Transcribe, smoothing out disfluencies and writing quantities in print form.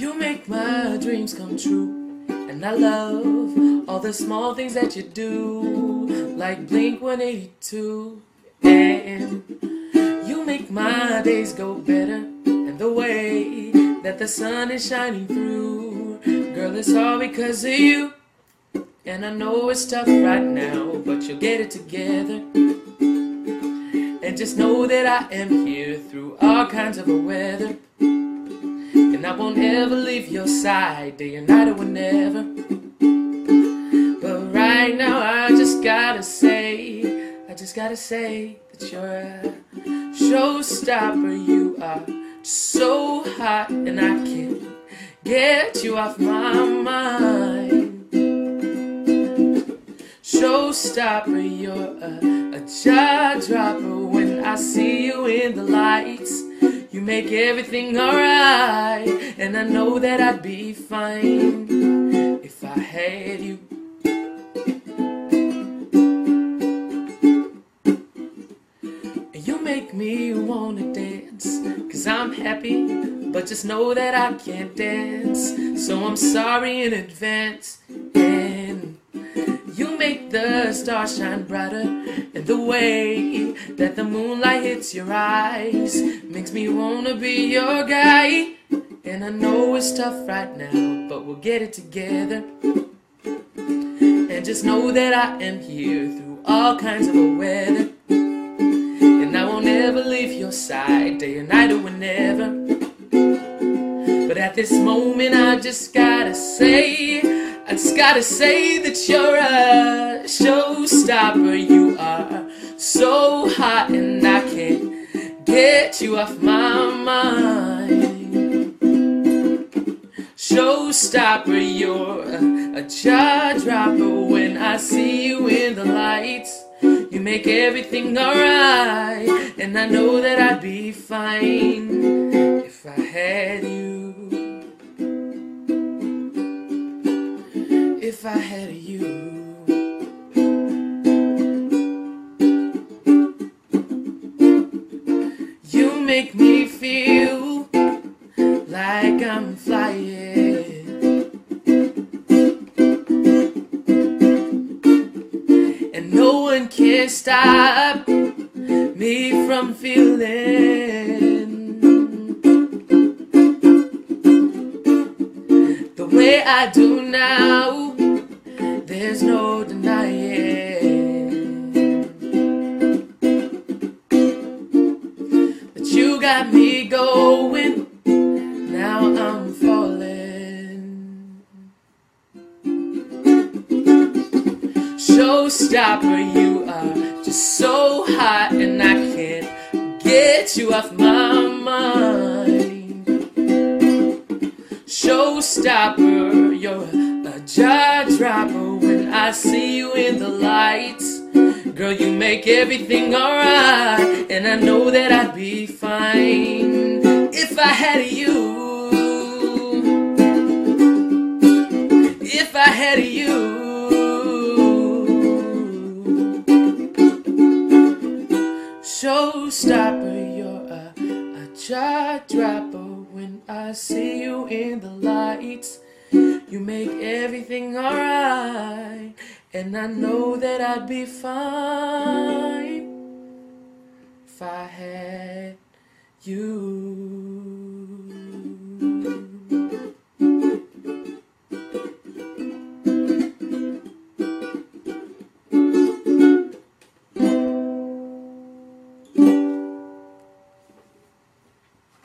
You make my dreams come true, and I love all the small things that you do, like Blink-182. And you make my days go better, and the way that the sun is shining through, girl, it's all because of you. And I know it's tough right now, but you'll get it together. And just know that I am here through all kinds of weather. And I won't ever leave your side, day or night or whenever. But right now I just gotta say that you're a showstopper. You are so hot and I can't get you off my mind. Showstopper, you're a jaw dropper. When I see you in the lights, you make everything alright. And I know that I'd be fine if I had you. You make me wanna dance, 'cause I'm happy, but just know that I can't dance. So I'm sorry in advance. And you make the stars shine brighter, and the way that the moonlight hits your eyes makes me wanna be your guy. And I know it's tough right now, but we'll get it together. And just know that I am here through all kinds of weather. And I won't ever leave your side, day or night or whenever. But at this moment I just gotta say that you're a showstopper. You are so hot and I can't get you off my mind. Showstopper, you're a jaw dropper. When I see you in the lights, you make everything alright. And I know that I'd be fine if I had you. If I had you. You make me feel like I'm flying. And no one can stop me from feeling the way I do now. There's no denying that you got me going. Now I'm falling. Showstopper, you are just so hot and I can't get you off my mind. Showstopper, you're a jaw dropper. When I see you in the lights, girl, you make everything alright. And I know that I'd be fine if I had you. If I had you. Showstopper, you're a jaw dropper. When I see you in the lights, you make everything alright. And I know that I'd be fine if I had you.